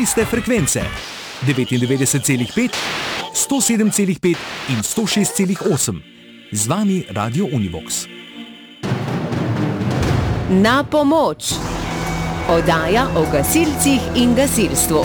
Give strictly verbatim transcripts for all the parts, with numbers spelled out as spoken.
Zbrali ste frekvence devetindevetdeset celih pet, sto sedem celih pet in sto šest celih osem. Z vami Radio Univox. Na pomoč. Oddaja o gasilcih in gasilstvu.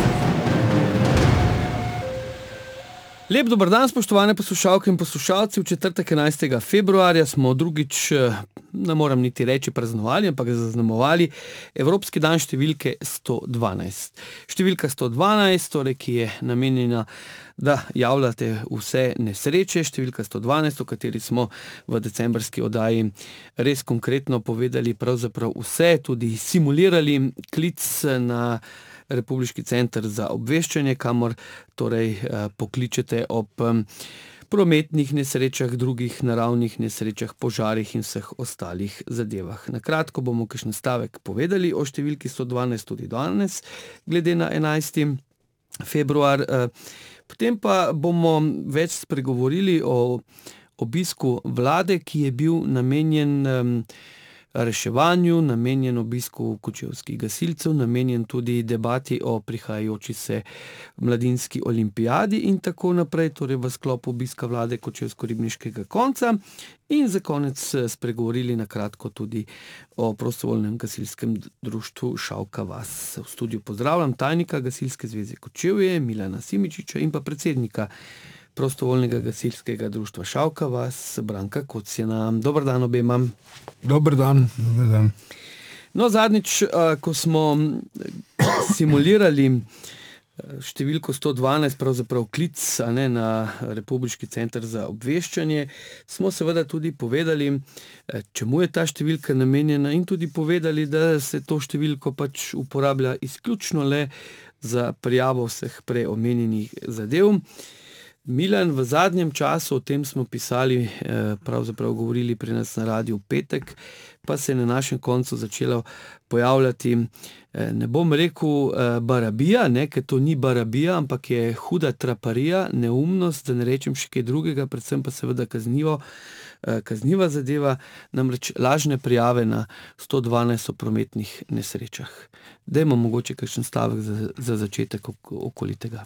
Lep dober dan, spoštovane poslušalke in poslušalci. V četrtek enajstega februarja smo drugič, ne moram niti reči praznovali, ampak zaznamovali Evropski dan številke sto dvanajst. Številka sto dvanajst, torej, ki je namenjena, da javljate vse nesreče. Številka sto dvanajst, o kateri smo v decembrski oddaji res konkretno povedali pravzaprav vse, tudi simulirali klic na Republiški center za obveščanje, kamor torej pokličete ob prometnih nesrečah, drugih naravnih nesrečah, požarih in vseh ostalih zadevah. Na kratko bomo kakšen stavek povedali o številki sto dvanajst tudi danes, glede na enajsti februar. Potem pa bomo več spregovorili o obisku vlade, ki je bil namenjen reševanju, namenjen obisku kočevskih gasilcev, namenjen tudi debati o prihajajoči se mladinski olimpijadi in tako naprej, torej v sklopu obiska vlade kočevsko-ribniškega konca. In za konec spregovorili na kratko tudi o prostovoljnem gasilskem društvu Šavka vas. V studiu pozdravljam tajnika Gasilske zveze Kočevje, Milana Simičiča, in pa predsednika prostovoljnega gasilskega društva Šavka vas, Branka Kocjana. Dober dan obema. Dober dan. Dober dan. No, zadnjič, ko smo simulirali številko sto dvanajst, pravzaprav klic, a ne, na Republiški center za obveščanje, smo seveda tudi povedali, čemu je ta številka namenjena, in tudi povedali, da se to številko pač uporablja izključno le za prijavo vseh prej omenjenih zadev. Milan, v zadnjem času, o tem smo pisali, pravzaprav govorili pri nas na Radiu Petek, pa se je na našem koncu začelo pojavljati, ne bom rekel barabija, ne, ker to ni barabija, ampak je huda traparija, neumnost, da ne rečem še kaj drugega, predvsem pa seveda kaznivo, kazniva zadeva, namreč lažne prijave na sto dvanajst o prometnih nesrečah. Dajmo mogoče kakšen stavek za, za začetek okoli tega.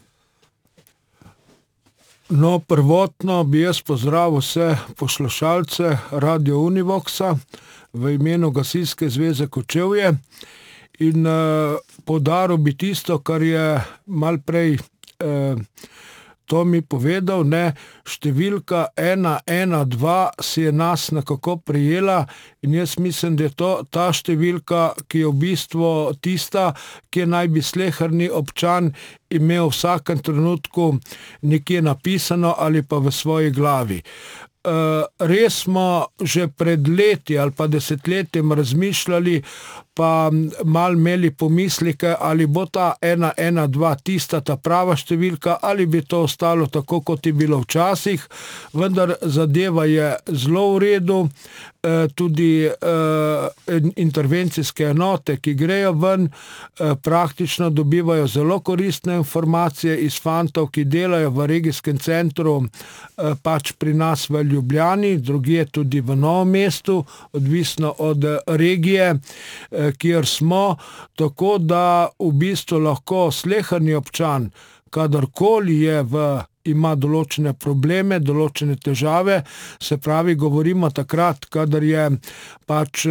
No, prvotno bi jaz pozdravil vse poslušalce Radio Univoxa v imenu Gasilske zveze Kočevje in uh, poudaril bi tisto, kar je malo prej uh, Tomi povedal, ne, številka ena ena dva si je nas nekako prijela in jaz mislim, da je to ta številka, ki je v bistvu tista, ki naj bi sleherni občan imel v vsakem trenutku nekje napisano ali pa v svoji glavi. Uh, res smo že pred leti ali pa desetletjem razmišljali, pa mal imeli pomisleke, ali bo ta ena ena dva tista ta prava številka ali bi to ostalo tako, kot je bilo včasih, vendar zadeva je zelo v redu. Uh, tudi uh, intervencijske enote, ki grejo ven, uh, praktično dobivajo zelo koristne informacije iz fantov, ki delajo v regijskem centru, uh, pač pri nas v Ljubljani, drugje tudi v Novem mestu, odvisno od regije, uh, kjer smo, tako da v bistvu lahko sleherni občan, kadarkoli je v ima določene probleme, določene težave, se pravi, govorimo takrat, kadar je pač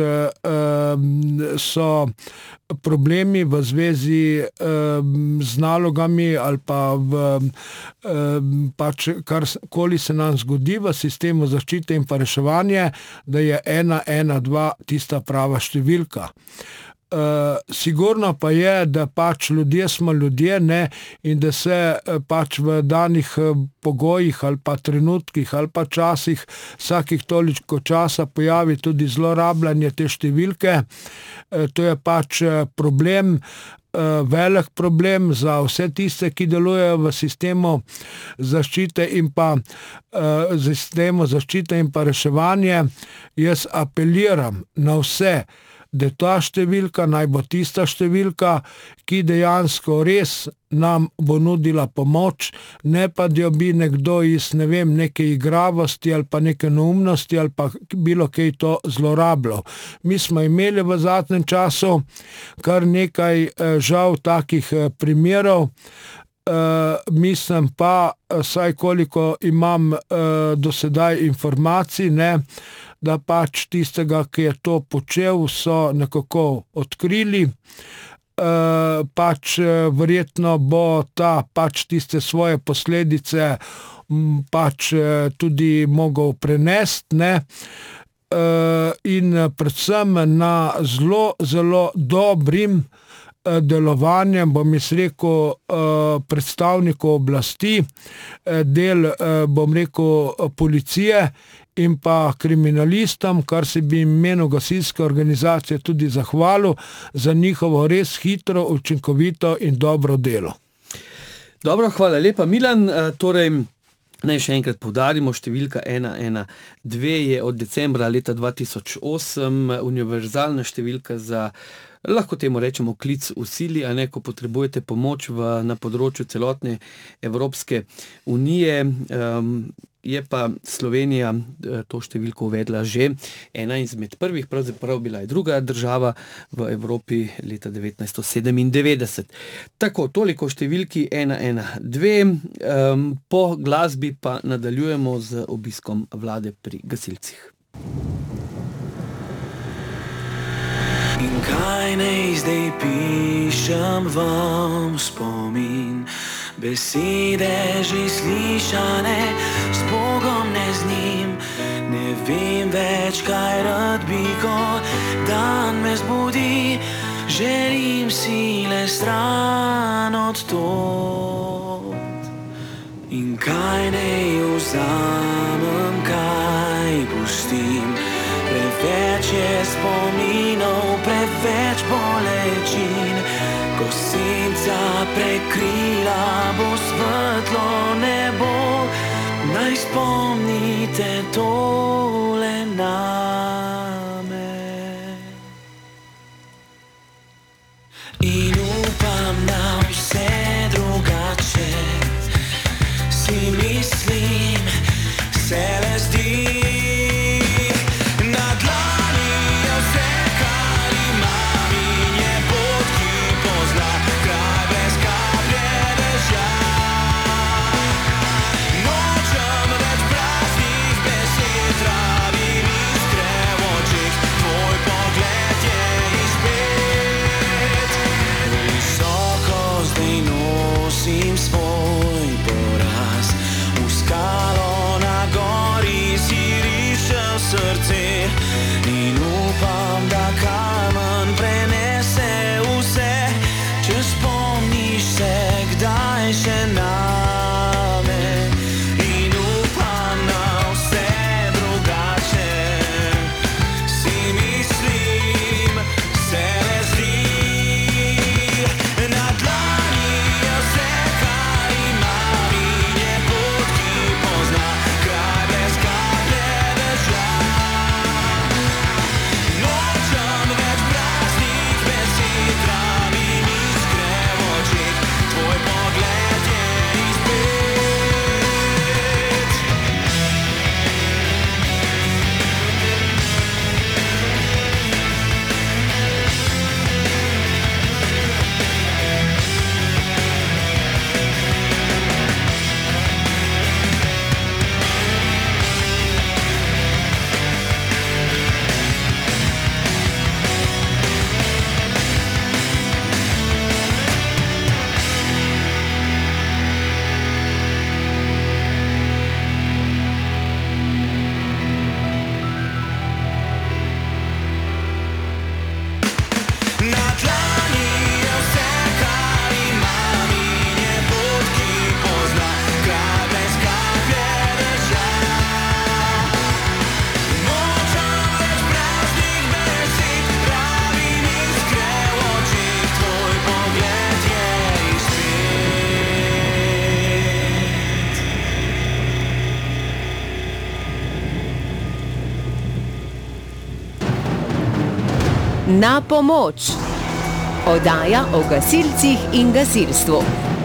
so problemi v zvezi z nalogami ali pa v pač karkoli se nam zgodi v sistemu zaščite in pa reševanje, da je ena ena dva tista prava številka. Uh, sigurno pa je, da pač ljudje smo ljudje, ne, in da se uh, pač v danih uh, pogojih ali pa trenutkih ali pa časih vsakih toliko časa pojavi tudi zlorabljanje te številke. Uh, to je pač uh, problem, uh, velik problem za vse tiste, ki delujejo v sistemu zaščite in pa uh, sistemu zaščite in pa reševanje. Jaz apeliram na vse, da ta številka naj bo tista številka, ki dejansko res nam bo nudila pomoč, ne pa da jo bi nekdo iz, ne vem, neke igravosti ali pa neke neumnosti ali pa bilo kaj to zlorabljal. Mi smo imeli v zadnjem času kar nekaj žal takih primerov. Uh, mislim pa, saj koliko imam uh, do sedaj informacij, ne, da pač tistega, ki je to počel, so nekako odkrili. Uh, pač uh, verjetno bo ta pač tiste svoje posledice m, pač uh, tudi mogel prenesti, ne. Uh, in predvsem na zelo, zelo dobrim delovanjem, bom jaz rekel, predstavnikov oblasti, del, bom rekel, policije in pa kriminalistom, kar se bi imenu gasilske organizacije tudi zahvalil za njihovo res hitro, učinkovito in dobro delo. Dobro, hvala lepa, Milan. Torej, naj še enkrat poudarimo, številka ena ena dve je od decembra leta dva tisoč osem univerzalna številka za, lahko temu rečemo, klic v sili, a ne, ko potrebujete pomoč v, na področju celotne Evropske unije. Um, je pa Slovenija to številko uvedla že ena izmed prvih, pravzaprav bila je druga država v Evropi leta devetnajststo sedemindevetdeset. Tako, toliko številki ena ena dve, um, po glasbi pa nadaljujemo z obiskom vlade pri gasilcih. In kaj naj zdaj pišem vam spomin, besede že slišane, s Bogom ne z njim. Ne vem več, kaj rad bi, ko dan me zbudi, želim sile stran od tod. In kaj naj vzamem, kaj pustim, preveč je spominov, preveč bolečin. Ko senca prekrila bo svetlo nebo, naj spomnite tole name. In upam na vse drugače, si mislim, se le zdi. Nočem več praznih besed, rabim iskre v očeh. Na pomoč. Oddaja o gasilcih in gasilstvu.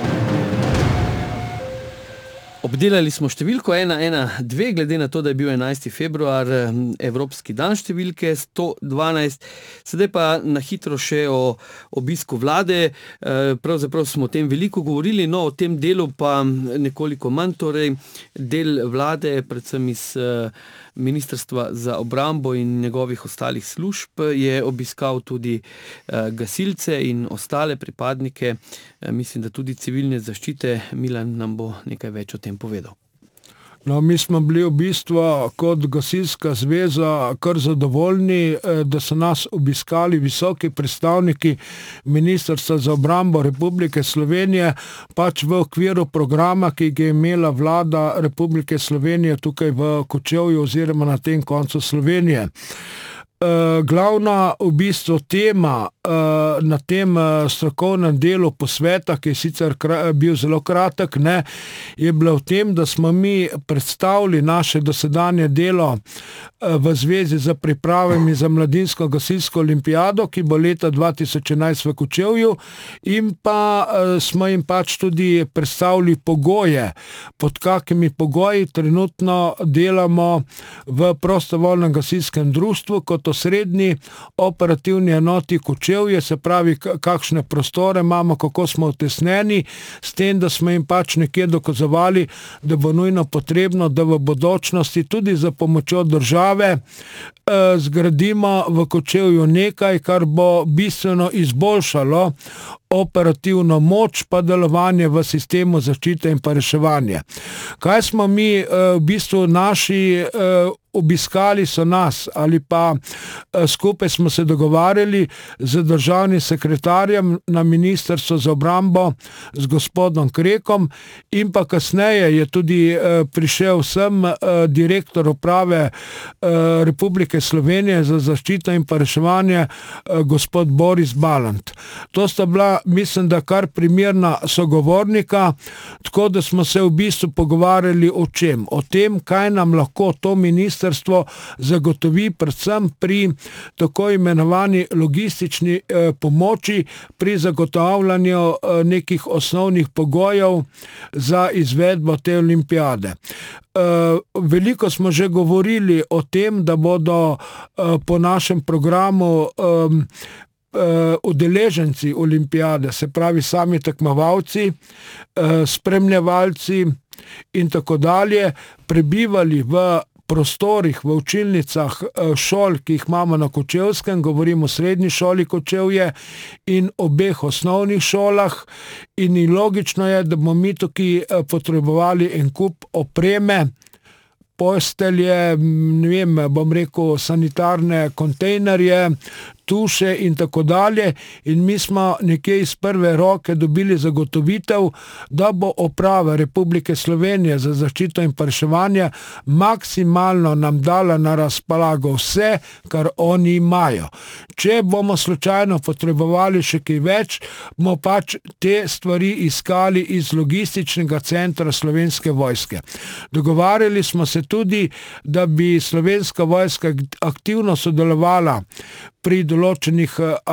Obdelali smo številko ena ena dve, glede na to, da je bil enajsti februar, Evropski dan številke sto dvanajst. Sedaj pa na hitro še o obisku vlade. Pravzaprav smo o tem veliko govorili, no o tem delu pa nekoliko manj. Torej, del vlade, predvsem iz Ministrstva za obrambo in njegovih ostalih služb, je obiskal tudi gasilce in ostale pripadnike, mislim, da tudi civilne zaščite. Milan nam bo nekaj več o tem povedal. No, mi smo bili v bistvu kot gasilska zveza kar zadovoljni, da so nas obiskali visoki predstavniki Ministrstva za obrambo Republike Slovenije, pač v okviru programa, ki ga je imela vlada Republike Slovenije tukaj v Kočevju oziroma na tem koncu Slovenije. Glavna v bistvu tema na tem strokovnem delu posveta, ki je sicer bil zelo kratek, ne, je bila v tem, da smo mi predstavili naše dosedanje delo v zvezi z pripravami za mladinsko gasilsko olimpijado, ki bo leta dva tisoč enajst v Kočevju, in pa smo jim pač tudi predstavili pogoje, pod kakimi pogoji trenutno delamo v prostovoljnem gasilskem društvu kot osrednji operativni enoti Kočevje, se pravi, kakšne prostore imamo, kako smo utesnjeni, s tem, da smo jim pač nekje dokazovali, da bo nujno potrebno, da v bodočnosti tudi za pomočjo države eh, zgradimo v Kočevju nekaj, kar bo bistveno izboljšalo operativno moč pa delovanje v sistemu zaščite in pa reševanja. Kaj smo mi v bistvu naši obiskali so nas ali pa skupaj smo se dogovarjali z državnim sekretarjem na Ministrstvu za obrambo z gospodom Krekom in pa kasneje je tudi prišel sem direktor uprave Republike Slovenije za zaščito in pa reševanje gospod Boris Balant. To sta bila, mislim, da kar primerna sogovornika, tako da smo se v bistvu pogovarjali o čem? O tem, kaj nam lahko to ministrstvo zagotovi predvsem pri tako imenovani logistični eh, pomoči pri zagotavljanju eh, nekih osnovnih pogojev za izvedbo te olimpijade. Uh, veliko smo že govorili o tem, da bodo uh, po našem programu um, uh, udeleženci olimpijade, se pravi sami tekmovalci, uh, spremljevalci in tako dalje, prebivali v prostorih, v učilnicah šol, ki jih imamo na Kočevskem, govorimo o srednji šoli Kočevje in obeh osnovnih šolah, in logično je, da bomo mi tukaj potrebovali en kup opreme, postelje, ne vem, bom rekel, sanitarne kontejnerje, tuše in tako dalje, in mi smo nekje iz prve roke dobili zagotovitev, da bo uprava Republike Slovenije za zaščito in reševanje maksimalno nam dala na razpolago vse, kar oni imajo. Če bomo slučajno potrebovali še kaj več, bomo pač te stvari iskali iz logističnega centra Slovenske vojske. Dogovarjali smo se tudi, da bi Slovenska vojska aktivno sodelovala pri določenih,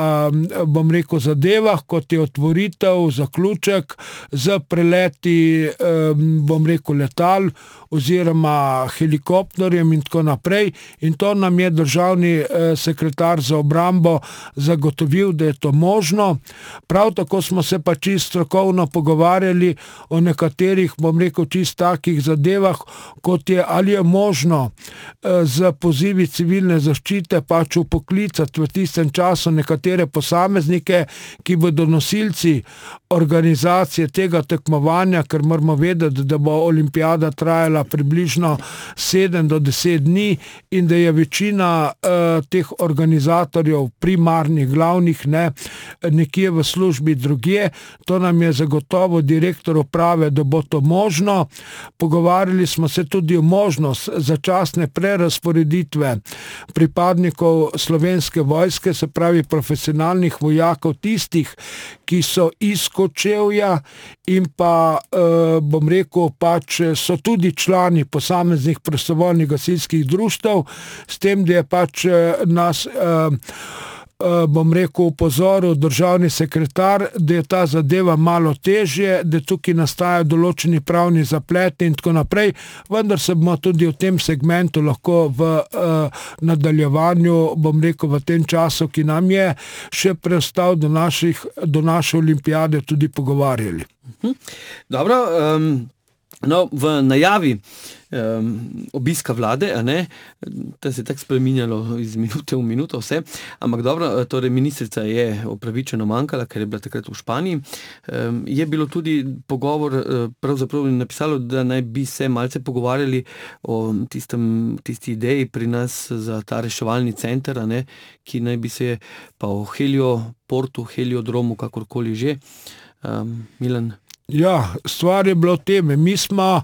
bom rekel, zadevah, kot je otvoritev, zaključek, z preleti, bom rekel, letal oziroma helikopterjem in tako naprej. In to nam je državni sekretar za obrambo zagotovil, da je to možno. Prav tako smo se pa čisto strokovno pogovarjali o nekaterih, bom rekel, čisto takih zadevah, kot je, ali je možno z pozivi civilne zaščite pač upoklicati v tistem času nekatere posameznike, ki bodo nosilci organizacije tega tekmovanja, ker moramo vedeti, da bo olimpijada trajala približno sedem do deset dni in da je večina uh, teh organizatorjev primarnih, glavnih, ne, nekje v službi drugje. To nam je zagotovo direktor uprave, da bo to možno. Pogovarjali smo se tudi o možnost začasne prerasporeditve pripadnikov Slovenske vojske, se pravi profesionalnih vojakov, tistih, ki so iz Kočevja in pa, eh, bom rekel, pač so tudi člani posameznih prostovoljnih gasilskih društev, s tem, da je pač eh, nas eh, bom rekel, upozoril državni sekretar, da je ta zadeva malo težje, da tukaj nastajajo določeni pravni zapleti in tako naprej, vendar se bomo tudi v tem segmentu lahko v uh, nadaljevanju, bom rekel, v tem času, ki nam je še preostal do, naših, do naše olimpijade, tudi pogovarjali. Dobro, um, no, v najavi um, obiska vlade, a ne, to se je tako spreminjalo iz minute v minuto vse, ampak dobro, torej ministrica je opravičeno manjkala, ker je bila takrat v Španiji. Um, je bilo tudi pogovor, pravzaprav napisalo, da naj bi se malce pogovarjali o tistem, tisti ideji pri nas za ta reševalni center, a ne, ki naj bi se pa o helioportu, heliodromu, kakorkoli že. Um, Milan? Ja, stvar je bila v tem. Mi smo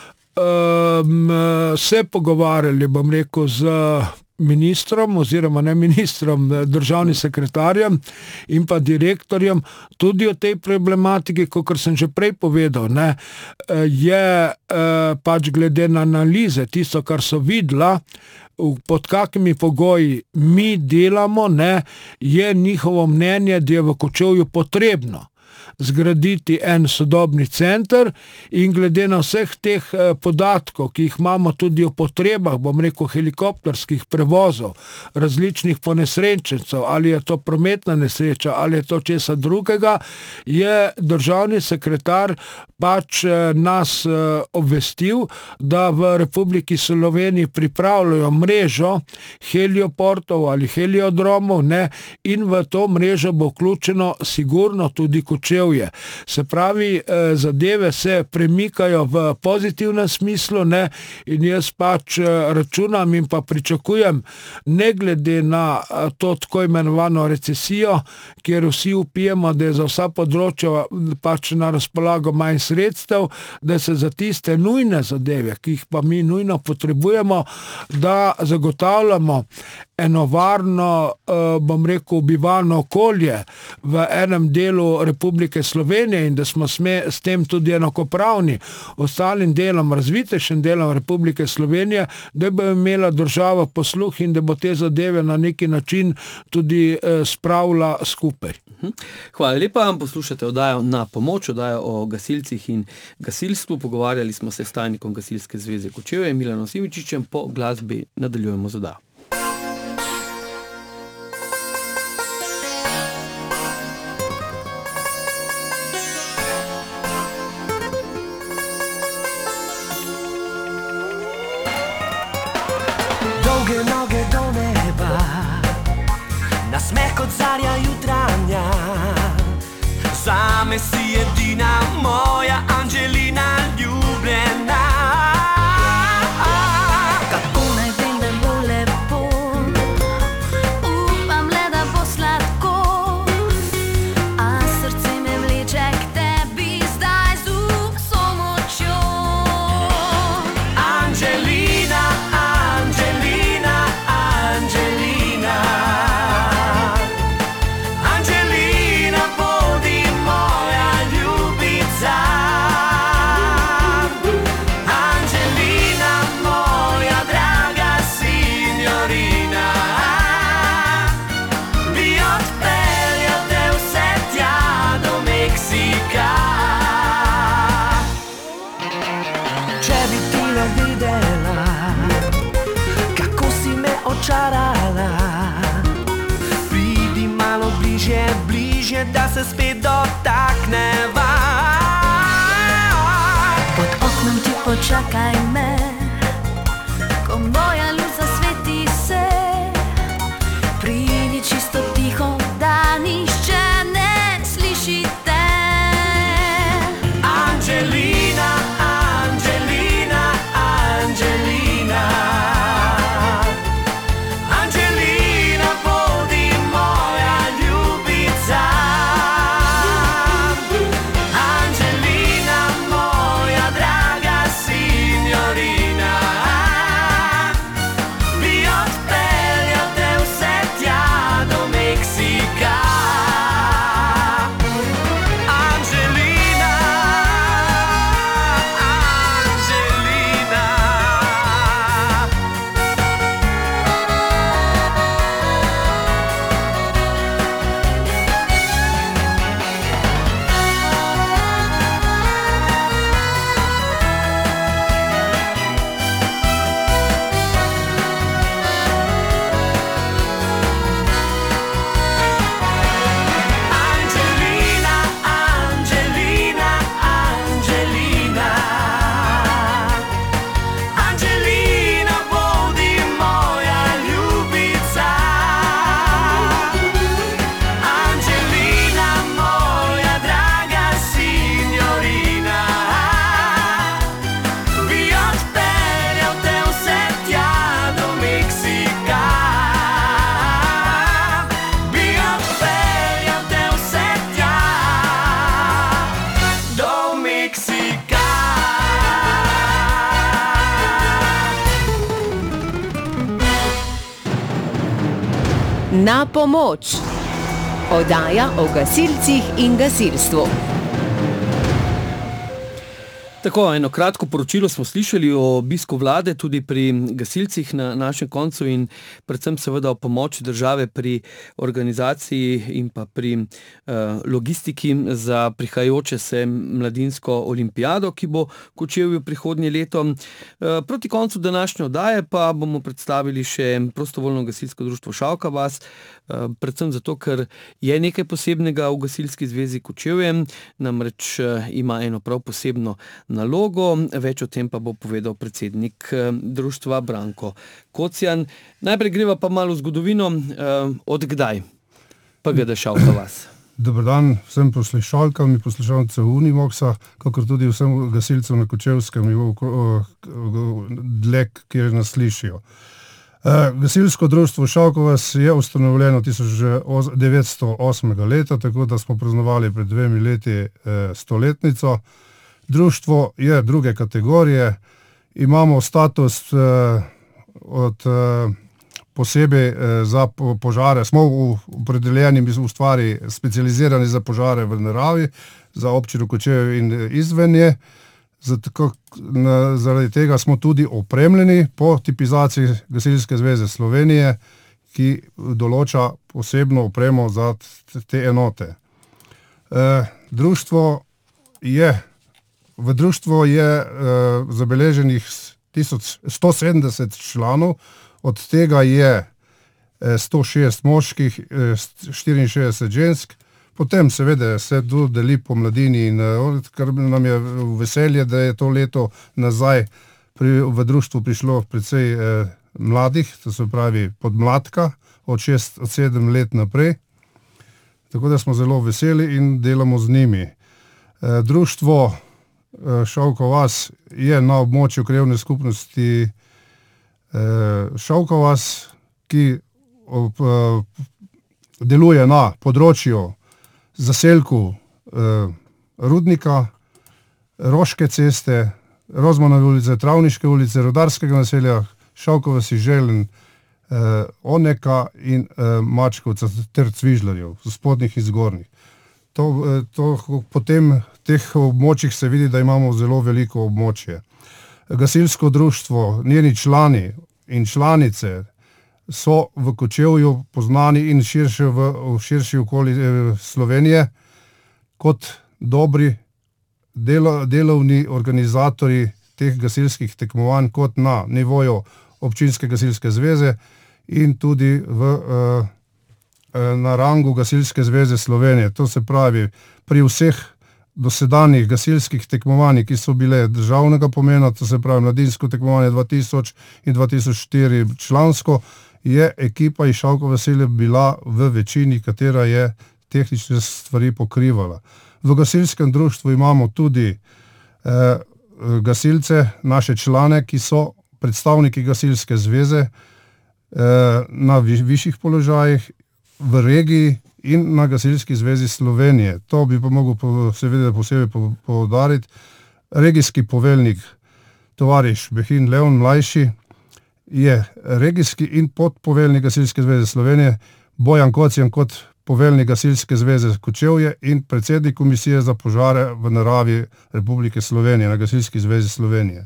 um, se pogovarjali, bom rekel, z ministrom oziroma ne ministrom, državnim sekretarjem in pa direktorjem tudi o tej problematiki, kot sem že prej povedal, ne, je pač glede na analize, tisto, kar so videla, pod kakimi pogoji mi delamo, ne, je njihovo mnenje, da je v Kočevju potrebno zgraditi en sodobni center in glede na vseh teh podatkov, ki jih imamo tudi o potrebah, bom rekel, helikopterskih prevozov, različnih ponesrečencev, ali je to prometna nesreča, ali je to česa drugega, je državni sekretar pač nas obvestil, da v Republiki Sloveniji pripravljajo mrežo helioportov ali heliodromov, ne, in v to mrežo bo vključeno sigurno tudi Kočevje. Se pravi, zadeve se premikajo v pozitivnem smislu, ne, in jaz pač računam in pa pričakujem, ne glede na to tako imenovano recesijo, kjer vsi upijemo, da je za vsa področja pač na razpolago manj sredstev, da se za tiste nujne zadeve, ki jih pa mi nujno potrebujemo, da zagotavljamo eno varno, bom rekel, bivalno okolje v enem delu Republike Slovenije in da smo sme, s tem tudi enakopravni ostalim delom, razvitejšim delom Republike Slovenije, da bo imela država posluh in da bo te zadeve na neki način tudi spravila skupaj. Hvala lepa, poslušate oddajo Na pomoč, oddajo o gasilcih in gasilstvu. Pogovarjali smo se s tajnikom Gasilske zveze Kočevje, Milanom Simičičem. Po glasbi nadaljujemo z oddajo. Dolge noge do neba, nasmeh kot zarja jutranja, zame si edina moja Angelina ljubljena. Kako naj vem, da bo lepo, upam le, da bo sladko, a srce me vleče k tebi zdaj z vso močjo. Angelina, Angelina, Angelina, Angelina, bodi moja ljubica. Angelina, moja draga signorina, bi odpeljal te vse tja do Meksika. Če bi ti le videla, kako si me očarala, pridi malo bližje, bližje, da se spet dotakneva. Pod oknom ti počakaj me, ko moja luč zasveti se, pridi čisto tiho, da nišče ne sliši te. Angelina, Angelina, Angelina, Angelina, bodi moja ljubica. Angelina, moja draga signorina. Na pomoč. Oddaja o gasilcih in gasilstvu. Tako, eno kratko poročilo smo slišali o obisku vlade tudi pri gasilcih na našem koncu in predvsem seveda o pomoči države pri organizaciji in pa pri uh, logistiki za prihajajoče se mladinsko olimpijado, ki bo v Kočevju prihodnje leto. Uh, proti koncu današnje oddaje pa bomo predstavili še prostovoljno gasilsko društvo Šalka vas, uh, predvsem zato, ker je nekaj posebnega v Gasilski zvezi Kočevje, namreč uh, ima eno prav posebno nalogo, več o tem pa bo povedal predsednik društva Branko Kocjan. Najprej greva pa malo v zgodovino, od kdaj P G D Šalka vas. Dober dan vsem poslušalkam in poslušalcem Univoxa, kakor tudi vsem gasilcem na Kočevskem dlje, kjer nas slišijo. Gasilsko društvo Šalka vas je ustanovljeno tisoč devetsto osmega leta, tako da smo praznovali pred dvemi leti stoletnico. Društvo je druge kategorije, imamo status eh, od eh, posebej eh, za po, požare, smo v opredeljeni v stvari specializirani za požare v naravi, za občino Kočevje in izvenje, zato, na, zaradi tega smo tudi opremljeni po tipizaciji Gasilske zveze Slovenije, ki določa posebno opremo za te enote. Eh, društvo je V društvu je uh, zabeleženih tisoč sto sedemdeset članov, od tega je uh, sto šest moških, uh, štiriinšestdeset žensk. Potem seveda se tu deli po mladini in uh, kar nam je veselje, da je to leto nazaj pri, v društvu prišlo precej uh, mladih, to se pravi podmladka, od šest, od sedem let naprej. Tako da smo zelo veseli in delamo z njimi. Uh, društvo Šalka vas je na območju krajevne skupnosti Šalka vas, ki ob, deluje na področju zaselku Rudnika, Roške ceste, Rozmanove ulice, Travniške ulice, Rudarskega naselja, Šalka vas je Želen, Oneka in Mačkovca ter Cvižlarjev, spodnjih in zgornjih. To, to potem teh območjih se vidi, da imamo zelo veliko območje. Gasilsko društvo, njeni člani in članice so v Kočevju poznani in širše v, v širši okoli Slovenije kot dobri delo, delovni organizatorji teh gasilskih tekmovanj, kot na nivoju občinske gasilske zveze in tudi v uh, na rangu Gasilske zveze Slovenije. To se pravi, pri vseh dosedanjih gasilskih tekmovanjih, ki so bile državnega pomena, to se pravi mladinsko tekmovanje dva tisoč in dva tisoč štiri člansko, je ekipa iz Šalka veselja bila v večini, katera je tehnične stvari pokrivala. V gasilskem društvu imamo tudi eh, gasilce, naše člane, ki so predstavniki Gasilske zveze eh, na vi, višjih položajih v regiji in na Gasilski zvezi Slovenije. To bi pa mogel po, seveda posebej poudariti. Regijski poveljnik, tovariš Behin Leon Mlajši, je regijski in podpoveljnik Gasilske zveze Slovenije, Bojan Kocjan kot poveljnik Gasilske zveze Kočevje in predsednik komisije za požare v naravi Republike Slovenije na Gasilski zvezi Slovenije.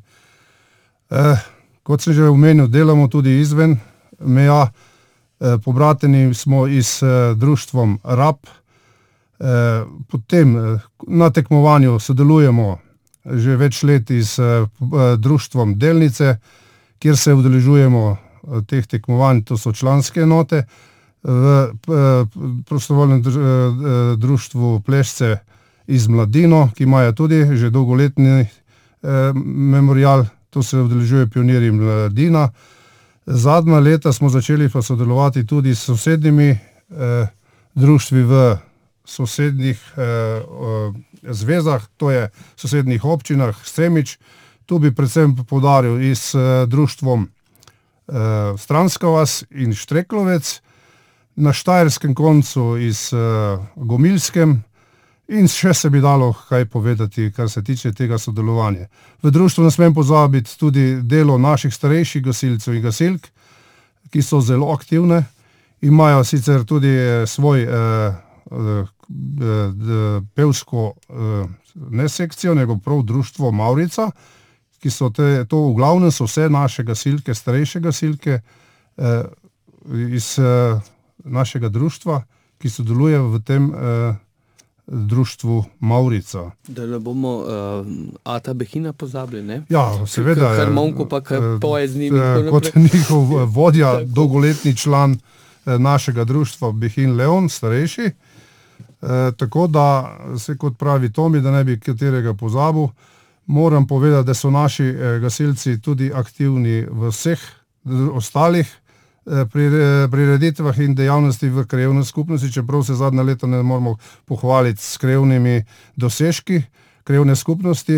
Eh, kot sem že omenil, delamo tudi izven meja. Pobrateni smo iz uh, društvom R A P, uh, potem uh, na tekmovanju sodelujemo že več let iz uh, društvom Delnice, kjer se udeležujemo uh, teh tekmovanj, to so članske enote, v uh, prostovoljnem dru, uh, društvu Plešce iz Mladino, ki imajo tudi že dolgoletni uh, memorial, to se udeležuje pionirji Mladina. Zadnja leta smo začeli pa sodelovati tudi s sosednjimi eh, društvi v sosednjih eh, eh, zvezah, to je v sosednjih občinah Semič. Tu bi predvsem poudaril i s eh, društvom eh, Stranska vas in Štreklovec, na Štajerskem koncu i s eh, Gomilskem in še se bi dalo kaj povedati, kar se tiče tega sodelovanja. V društvu ne smem pozabiti tudi delo naših starejših gasilcev in gasilk, ki so zelo aktivne Imajo sicer tudi svoj eh, eh, pevsko eh, ne sekcijo, nego prav društvo Mavrica, ki so te, to v glavnem so vse naše gasilke, starejše gasilke eh, iz eh, našega društva, ki sodeluje v tem eh, društvu Mavrica. Da ne bomo uh, Ata Behina pozabili, ne? Ja, seveda. Harmonko pa kar poje z njimi. Eh, kot njihov vodja, dolgoletni član eh, našega društva Behin Leon, starejši. Eh, tako da, se kot pravi Tomi, da ne bi katerega pozabil, moram povedati, da so naši eh, gasilci tudi aktivni v vseh ostalih prireditvah in dejavnosti v krajevni skupnosti, čeprav se zadnja leta ne moramo pohvaliti s krajevnimi dosežki krajevne skupnosti.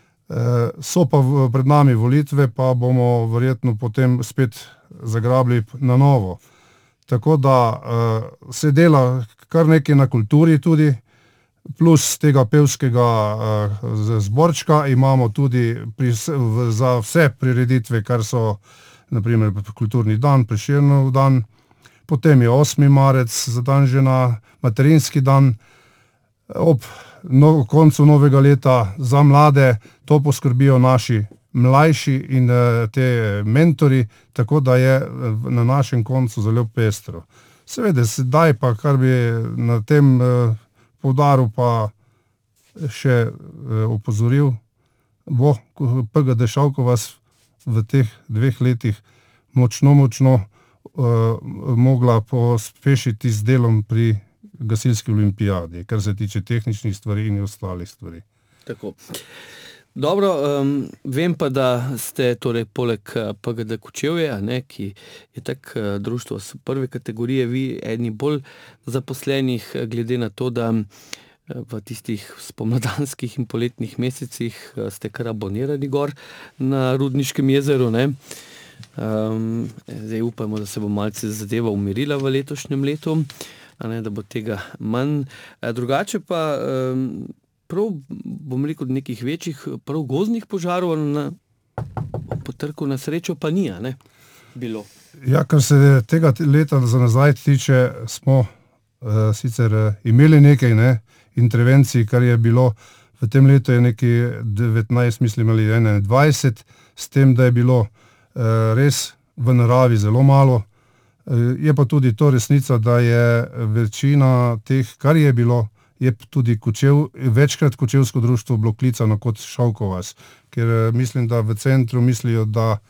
So pa pred nami volitve, pa bomo verjetno potem spet zagrabili na novo. Tako da se dela kar nekaj na kulturi tudi, plus tega pevskega zborčka imamo tudi pri, za vse prireditve, kar so naprimer kulturni dan, Prešernov dan, potem je osmi marec za dan žena, materinski dan, ob no, koncu novega leta za mlade, to poskrbijo naši mlajši in uh, te mentori, tako da je na našem koncu zelo pestro. Seveda, sedaj pa, kar bi na tem uh, poudaru pa še uh, opozoril, bo P G D Šalkovas v teh dveh letih močno, močno uh, mogla pospešiti z delom pri gasilski olimpijadi, kar se tiče tehničnih stvari in ostalih stvari. Tako. Dobro, um, vem pa, da ste torej poleg P G D Kočevje, a ne, ki je tak uh, društvo s prve kategorije, vi eni bolj zaposlenih, glede na to, da v tistih spomladanskih in poletnih mesecih ste kar abonirani gor na Rudniškem jezeru, ne? Um, zdaj upajmo, da se bo malce zadeva umirila v letošnjem letu, a ne, da bo tega manj. Drugače pa um, prav, bom rekel, nekih večjih, prav gozdnih požarov na potrku na srečo pa ni, a ne, bilo. Ja, kar se tega leta za nazaj tiče, smo uh, sicer uh, imeli nekaj, ne, intervencij, kar je bilo v tem letu je nekaj devetnajst, mislim, ali enaindvajset, s tem, da je bilo uh, res v naravi zelo malo. Uh, je pa tudi to resnica, da je večina teh, kar je bilo, je tudi Kočev, večkrat Kočevsko društvo bilo klicano kot Šalkovas, ker uh, mislim, da v centru mislijo, da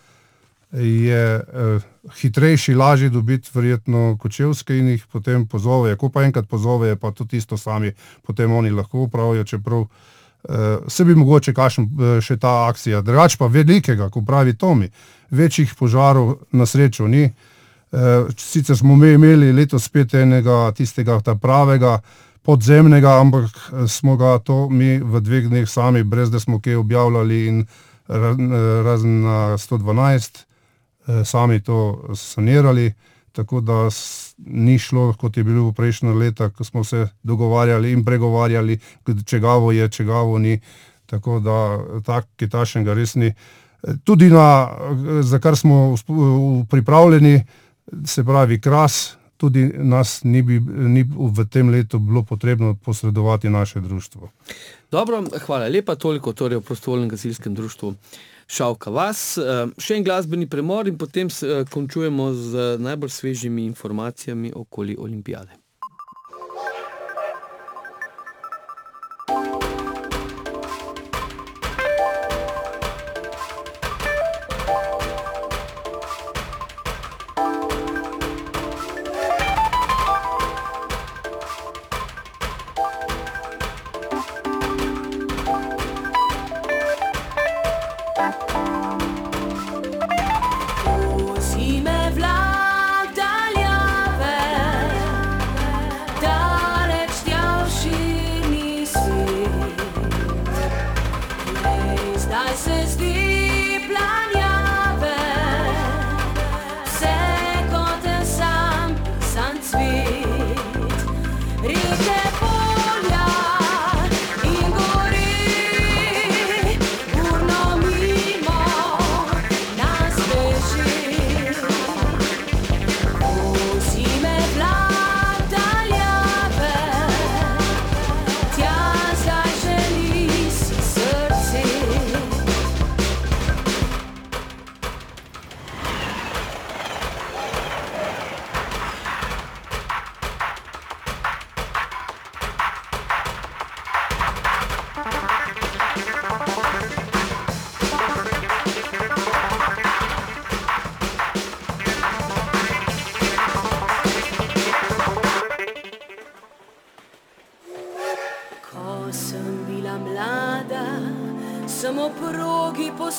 je uh, hitrejši, lažje dobiti verjetno Kočevske in jih potem pozovejo. Ko pa enkrat pozovejo, pa tudi isto sami potem oni lahko upravijo, čeprav uh, se bi mogoče kakšen uh, še ta akcija. Drugač pa velikega, ko pravi Tomi, večjih požarov na srečo ni. Uh, sicer smo imeli letos spet enega tistega ta pravega podzemnega, ampak smo ga to mi v dveh dneh sami, brez da smo kaj objavljali in razen na sto dvanajst, sami to sanirali, tako da ni šlo, kot je bilo v prejšnje leta, ko smo se dogovarjali in pregovarjali, čegavo je, čegavo ni, tako da tak kitašnega res ni. Tudi na, za kar smo pripravljeni, se pravi Kras, tudi nas ni, bi, ni v tem letu bilo potrebno posredovati naše društvo. Dobro, hvala lepa, toliko torej o prostovoljnem gasilskem društvu Šalka vas. Še en glasbeni premor in potem končujemo z najbolj svežimi informacijami okoli olimpijade. Zime vlak daljave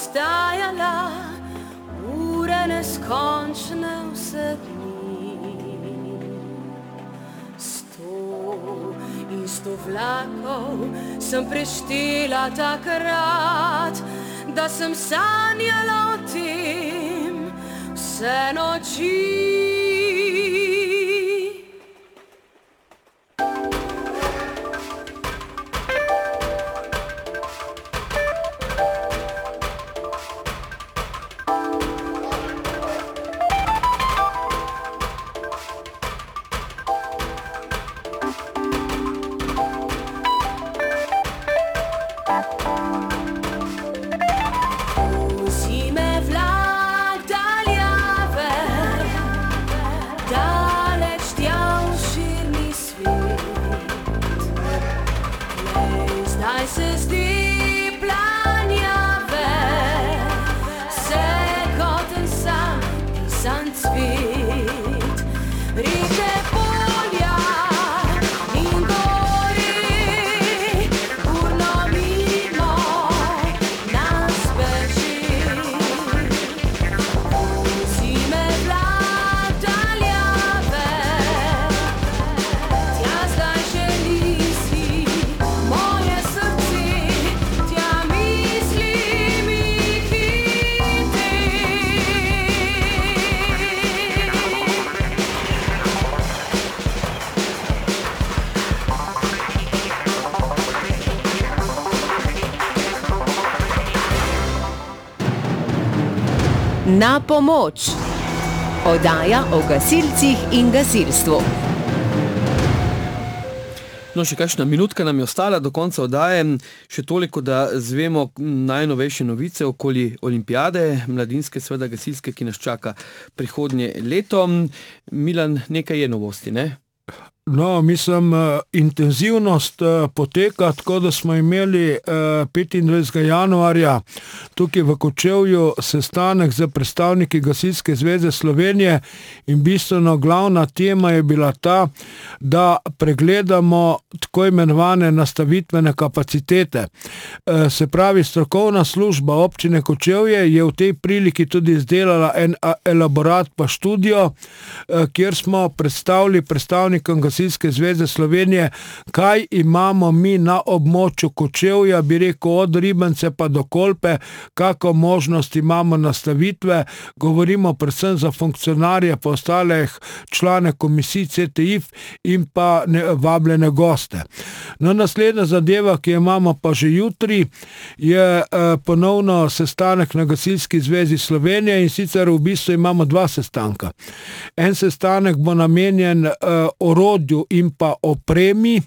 ostajala ure neskončne vse dni. Sto in sto vlakov sem preštela takrat, da sem sanjala o tem vse noči. Na pomoč. Oddaja o gasilcih in gasilstvu. No, še kakšna minutka nam je ostala do konca oddaje, še toliko, da zvemo najnovejše novice okoli olimpijade, mladinske, seveda gasilske, ki nas čaka prihodnje leto. Milan, nekaj je novosti, ne? No, mislim, intenzivnost poteka, tako da smo imeli petindvajsetega januarja tukaj v Kočevju sestanek z predstavniki Gasilske zveze Slovenije in bistveno glavna tema je bila ta, da pregledamo tako imenovane nastavitvene kapacitete. Se pravi, strokovna služba občine Kočevje je v tej priliki tudi izdelala en elaborat pa študijo, kjer smo predstavili predstavnikom Gasilske zveze Slovenije, kaj imamo mi na območju Kočevja, bi rekel od Ribence pa do Kolpe, kako možnost imamo nastavitve, govorimo predvsem za funkcionarje, pa ostalih člane komisij C T I F in pa ne, vabljene goste. No, naslednja zadeva, ki jo imamo pa že jutri, je eh, ponovno sestanek na Gasilski zvezi Slovenije in sicer v bistvu imamo dva sestanka. En sestanek bo namenjen eh, orodju in pa opremi,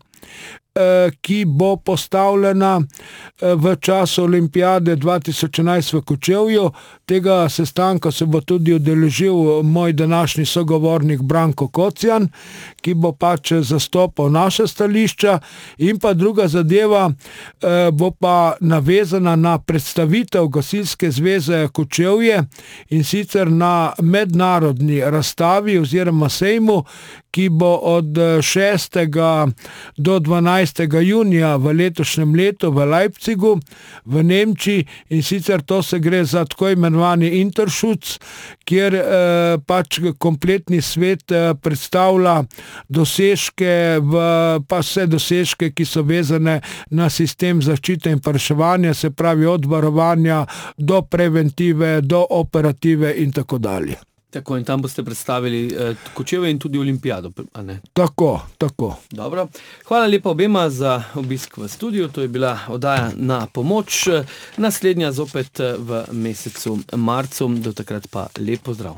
ki bo postavljena v času olimpijade dva tisoč enajst v Kočevju. Tega sestanka se bo tudi udeležil moj današnji sogovornik Branko Kocjan, ki bo pač zastopal naše stališča. In pa druga zadeva bo pa navezana na predstavitev Gasilske zveze Kočevje in sicer na mednarodni razstavi oziroma sejmu, ki bo od šestega do dvanajstega junija v letošnjem letu v Leipzigu v Nemčiji, in sicer to se gre za tako imenovani Interschutz, kjer eh, pač kompletni svet eh, predstavlja dosežke, v, pa vse dosežke, ki so vezane na sistem zaščite in reševanja, se pravi od varovanja do preventive, do operative in tako dalje. Tako, in tam boste predstavili eh, Kočevje in tudi olimpijado, a ne? Tako, tako. Dobro. Hvala lepa obema za obisk v studiu, to je bila oddaja Na pomoč. Naslednja zopet v mesecu marcu, do takrat pa lep pozdrav.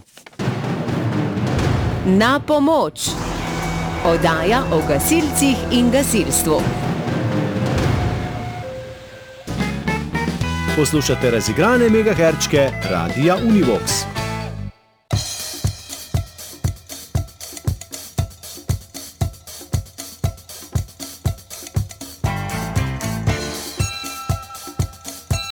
Na pomoč. Oddaja o gasilcih in gasilstvu. Poslušate razigrane megahertzke Radia Univox.